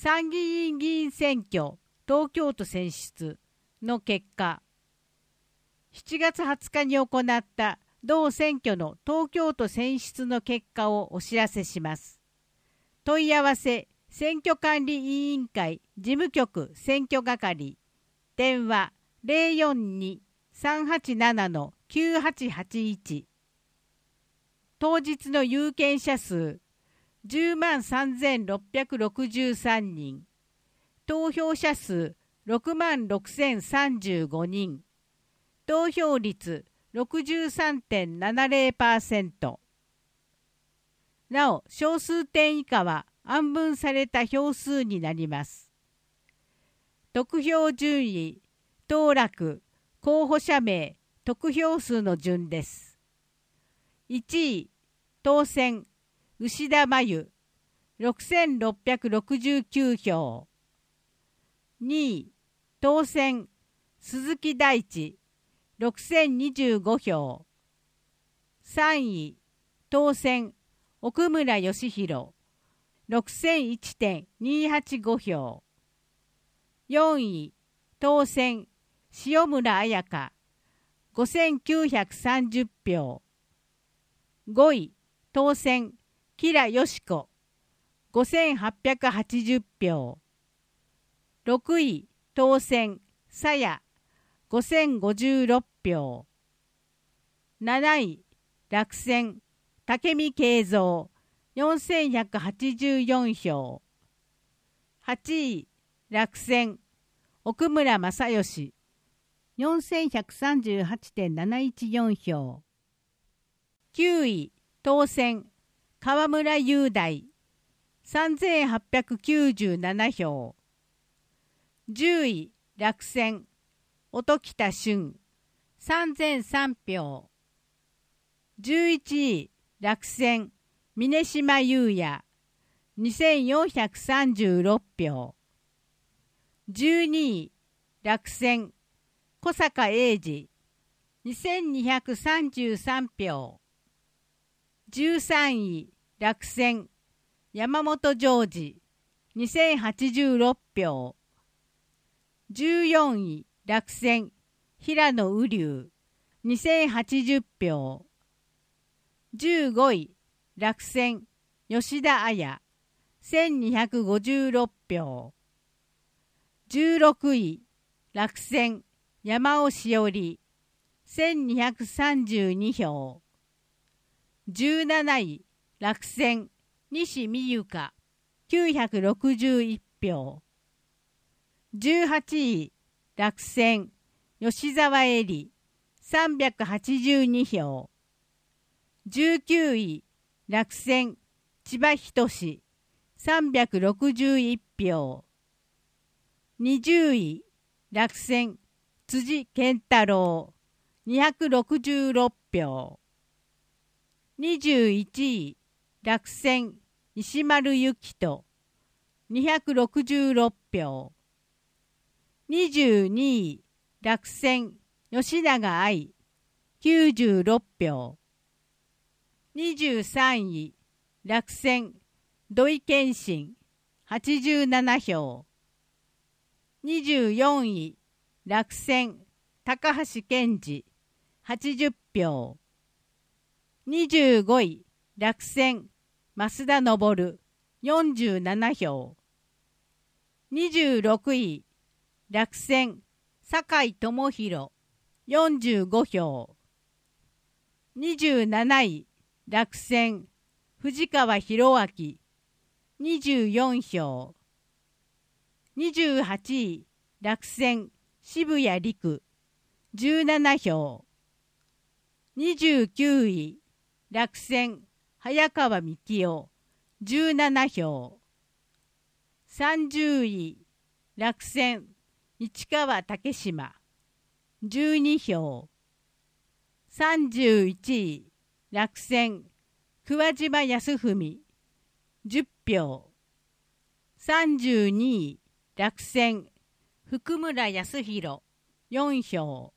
参議院議員選挙東京都選出の結果、7月20日に行った同選挙の東京都選出の結果をお知らせします。問い合わせ選挙管理委員会事務局選挙係、電話 042-387-9881。当日の有権者数103,663人、投票者数66,035人、投票率 63.70%。なお、小数点以下は案分された票数になります。得票順位、当落、候補者名、得票数の順です。1位、当選、牛田真由、6,669票。2位、当選、鈴木大地、6,025票。3位、当選、奥村義弘、6001.285票。4位、当選、塩村彩香、5,930票。5位、当選、吉良よし子、5,880票。6位、当選、さや、5,056票。7位、落選、武見敬三、4,184票。8位、落選、奥村正義、4,138.714票。9位、当選、河村雄大、3,897票。10位、落選、音喜多俊、3,003票。11位、落選、峯島優也、2,436票。12位、落選、小坂英二、2,233票。13位、落選、山本譲二、2,086票。14位、落選、平野瓜生、2,080票。15位、落選、吉田彩、1,256票。16位、落選、山尾志織、1,232票。17位、落選、西美由香、961票。18位、落選、吉沢恵里、382票。19位、落選、千葉仁、361票。20位、落選、辻健太郎、266票。21位、落選、石丸由紀人、266票。22位、落選、吉永愛、96票。23位、落選、土井健信、87票。24位、落選、高橋健二、80票。25位、落選、増田昇、47票。26位、落選、酒井智弘、45票。27位、落選、藤川博明、24票。28位、落選、渋谷陸、17票。29位、落選、早川幹夫、17票。30位、落選、市川武島、12票。31位、落選、桑島康文、10票。32位、落選、福村康弘、4票。